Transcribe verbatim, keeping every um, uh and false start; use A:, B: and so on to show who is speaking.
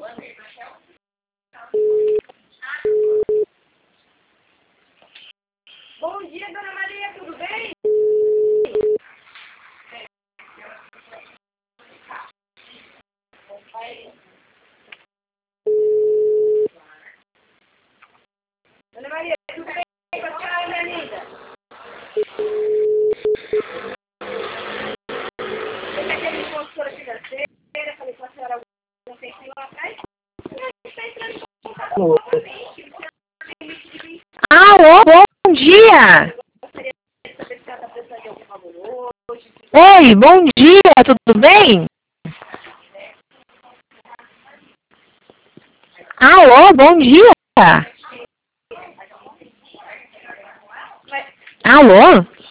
A: Bom dia, dona Maria, tudo bem? Dona Maria, tudo bem com a senhora, minha linda? Eu já tive consultora financeira, falei com a senhora algum tempinho atrás. E a gente está entrando em contato novamente.
B: Alô, bom dia!
A: Eu gostaria de saber se ela está precisando de algum favor hoje.
B: Oi, bom dia, tudo bem? Alô, bom dia!
A: Mas,
B: Alô?